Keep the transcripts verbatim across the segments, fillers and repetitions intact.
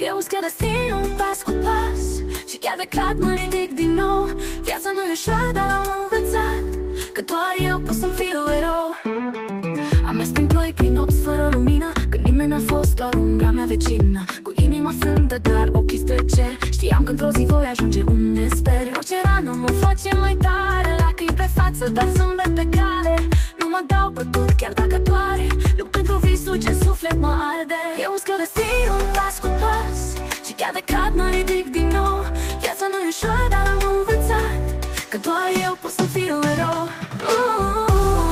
Eu îți chiar destinul pas cu pas și chiar de cad mă ridic din nou. Viața nu e ușoară, dar am învățat că doar eu pot să-mi fiu erou. Am mers prin ploi, prin nopți fără lumină, când nimeni n-a fost, doar umbra mea vecină. Cu inima frântă, dar ochii spre cer. Știam că într-o zi voi ajunge unde sper. Orice rană mă face mai tare, lacrimi pe față, dar zâmbet pe cale. Nu mă dau bătut, chiar dacă doare. Lupt pentru visul ce suflet mă arde. Eu îți cred destinul pas cu pas și chiar de cad mă ridic din nou. Viața nu e ușoară, dar am învățat că doar eu pot să fiu erou. uh,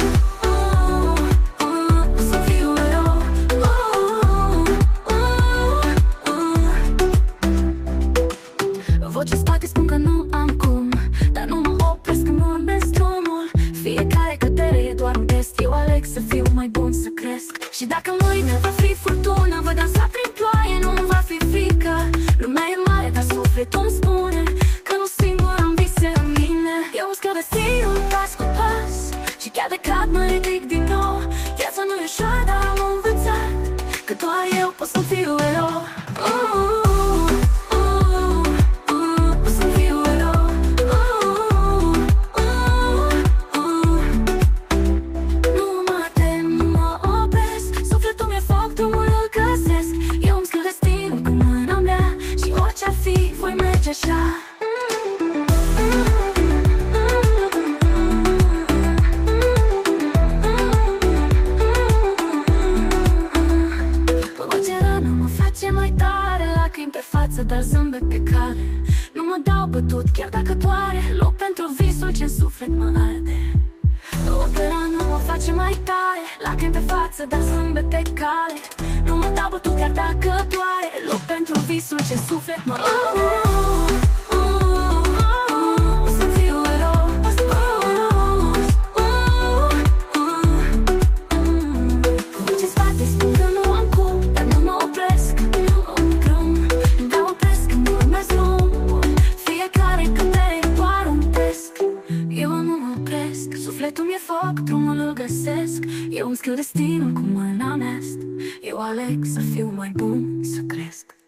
Voci în spate spun că nu am cum, dar nu mă opresc când urmez drumul. Fiecare cădere e doar un test. Eu aleg să fiu mai bun, să cresc. Și dacă mâine va fi furtună, vă dansa prin ploaie, nu va fi frică. Lumea e mare, dar sufletul îmi spune că nu singur am vise în mine. Eu îți cred destinul pas cu pas și chiar de cad mă ridic din nou. Viața nu e ușoară, dar am învățat că doar eu pot să fiu erou. uh. Așa. Orice rană mă face mai tare, lacrimi pe față, dar zâmbet pe cale. Nu mă dau bătut, chiar dacă doare. Loc pentru visul ce în suflet mă arde. Orice rană mă face mai tare, lacrimi pe față, dar zâmbet pe cale. Nu mă dau bătut, chiar dacă doare. Loc pentru visul ce în suflet mă arde. Sufletul mi-e foc, drumul îl găsesc. Eu îmi scriu destinul cu mâna mea. Eu aleg să fiu mai bun, să cresc.